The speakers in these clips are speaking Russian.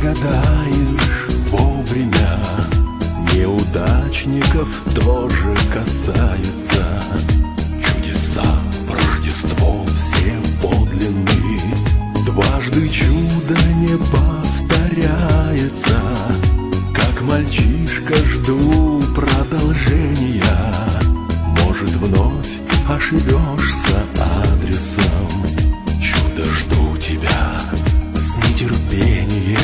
загадаешь вовремя. Неудачников тоже касается. Чудеса в Рождество все подлинны. Дважды чудо не повторяется. Как мальчишка жду продолжения. Может, вновь ошибешься адресом. Чудо жду тебя с нетерпением.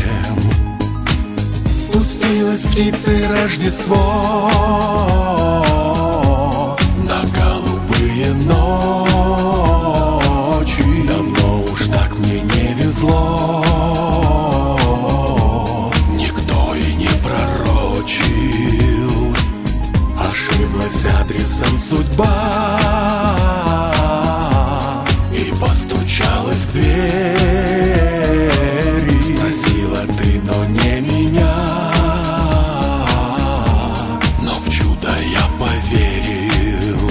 Спустилась птицей Рождество на голубые ночи. Давно уж так мне не везло. Никто и не пророчил. Ошиблась адресом судьба и постучалась в двери. Спросила ты, но не меня. Но в чудо я поверил.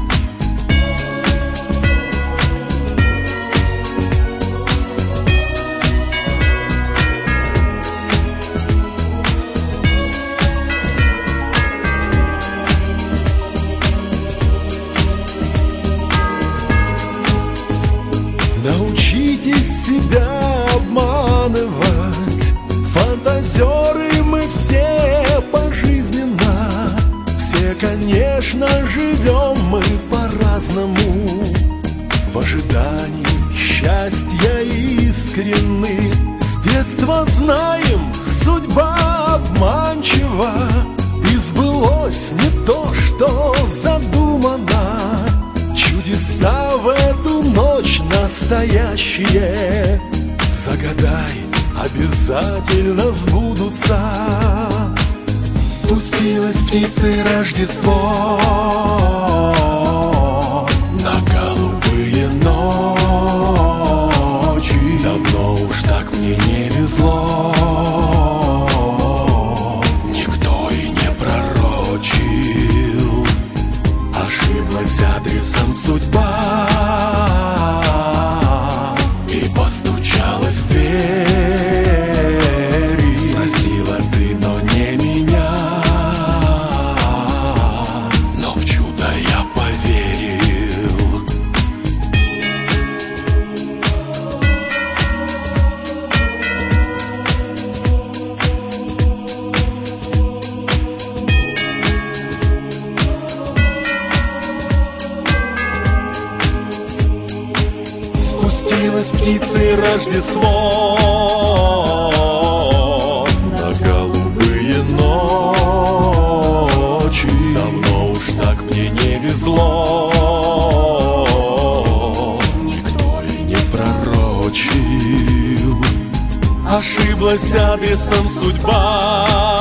Научитесь себя обманывать. Фантазеры мы все пожизненно. Все, конечно, живем мы по-разному. В ожидании счастья искренны. С детства знаем, судьба обманчива. И сбылось не то, что задумано. Чудеса в эту ночь настоящие. Загадай, обязательно сбудутся. Спустилась птицей Рождество на голубые ночи. Давно уж так мне не везло. Никто и не пророчил. Ошиблась адресом судьба и постучалась в двери. Спросила ты, но не меня. Но в чудо я поверил. Спустилась птицей Рождество на голубые ночи. Давно уж так мне не везло. Никто и не пророчил. Ошиблась адресом судьба